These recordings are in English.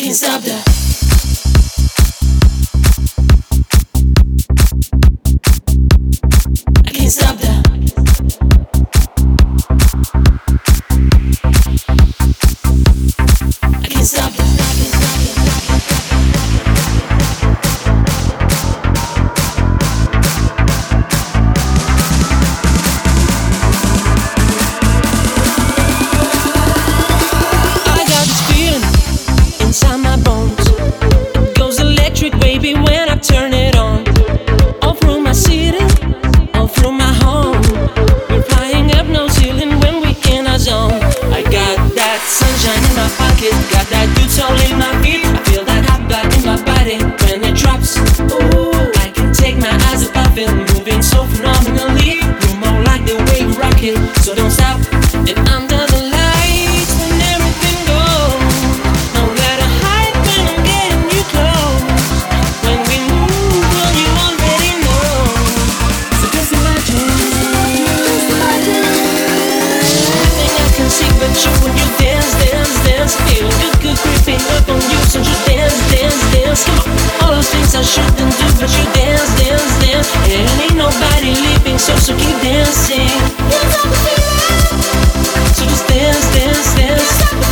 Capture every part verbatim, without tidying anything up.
can't stop the I can't stop the I can't stop the inside my bones. It goes electric, baby, when I turn it on. All through my city, all through my home. We're flying up, no ceiling when we in our zone. I got that sunshine in my pocket, got that good soul in my feet. I feel that hot blood in my body when it drops. Ooh, I can take my eyes above it, moving so phenomenally. You're more like the way you rock it, so don't stop. And under the lights, when everything goes. But you when you dance, dance, dance, feel good, good creeping up on you. So just dance, dance, dance. Come on, all those things I shouldn't do, but you dance, dance, dance. And ain't nobody leaving, so so keep dancing. So just dance, dance, dance.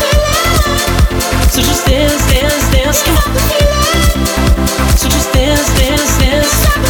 So just dance, dance, dance. Come on. So just dance, dance, dance.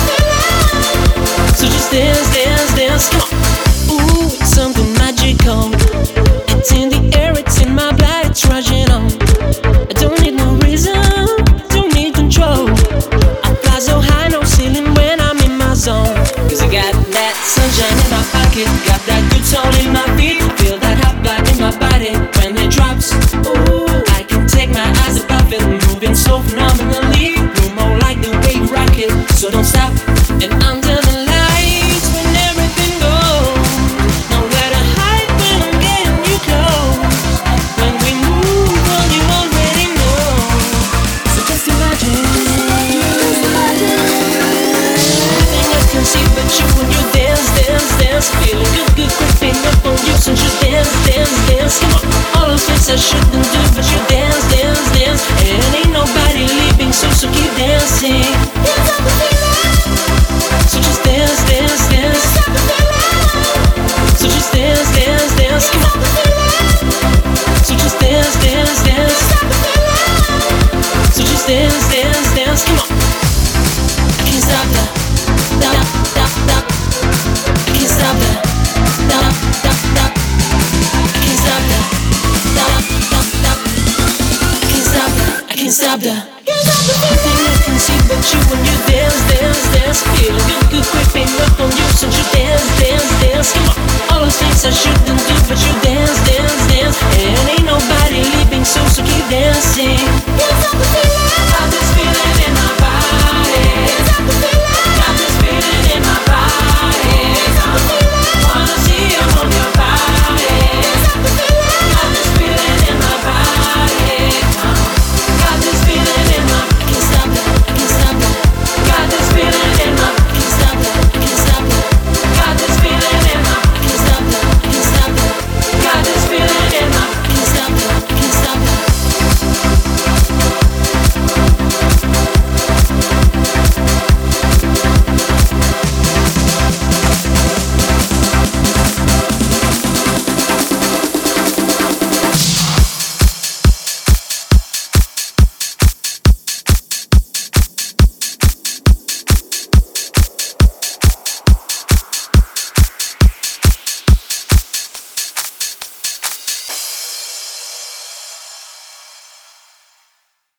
So just dance, dance, dance. Come on. Ooh, it's something magical. It's in the air, it's in my blood, it's rushing on. I don't need no reason, don't need control. I fly so high, no ceiling when I'm in my zone. Cause I got that sunshine in my pocket, got that good soul in my feet. Feel that hot blood in my body when it drops. Ooh, I can take my eyes above it, moving so phenomenally. You're more like the way you rock it, so don't stop. And under the lights, when everything goes, nowhere to hide when I'm getting you close. When we move, well, you already know. So just imagine. Nothing I can see but you when you dance, dance, dance. Feeling good, good, creeping up on you. So just dance, dance, dance. Come on, all those things I shouldn't do, but you dance, dance, dance. And ain't nobody leaving, so so keep dancing. So just dance, dance, dance. So just dance, dance, dance. Come on. So just dance, dance, dance. So just dance, dance, dance. Come on. I can't stop that. Stop, stop, stop. I can't stop that. Stop, stop, stop. I can't stop that. Stop, stop, stop. I can't stop that. I can't stop that. Nothing I can see but you when you dance, dance, dance. Feel good, good creeping up on you. So you dance, dance, dance. Come on, all those things I shouldn't do, but you dance, dance, dance. And ain't nobody leaving, so so keep dancing.